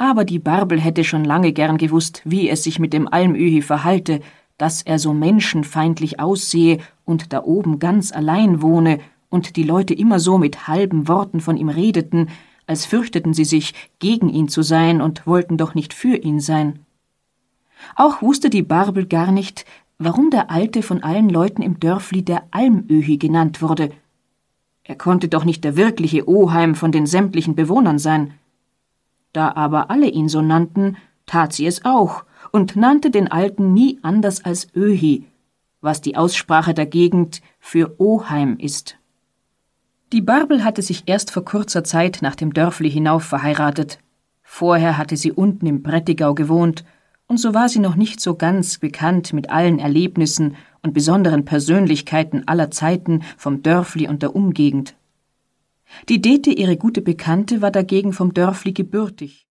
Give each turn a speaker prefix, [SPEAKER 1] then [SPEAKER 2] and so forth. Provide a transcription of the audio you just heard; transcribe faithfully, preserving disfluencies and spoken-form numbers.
[SPEAKER 1] Aber die Barbel hätte schon lange gern gewusst, wie es sich mit dem Almöhi verhalte, dass er so menschenfeindlich aussehe und da oben ganz allein wohne und die Leute immer so mit halben Worten von ihm redeten, als fürchteten sie sich, gegen ihn zu sein und wollten doch nicht für ihn sein. Auch wusste die Barbel gar nicht, warum der Alte von allen Leuten im Dörfli der Almöhi genannt wurde. Er konnte doch nicht der wirkliche Oheim von den sämtlichen Bewohnern sein. Da aber alle ihn so nannten, tat sie es auch und nannte den Alten nie anders als Öhi, was die Aussprache der Gegend für Oheim ist. Die Barbel hatte sich erst vor kurzer Zeit nach dem Dörfli hinauf verheiratet. Vorher hatte sie unten im Prättigau gewohnt, und so war sie noch nicht so ganz bekannt mit allen Erlebnissen und besonderen Persönlichkeiten aller Zeiten vom Dörfli und der Umgegend. Die Dete, ihre gute Bekannte, war dagegen vom Dörfli gebürtig.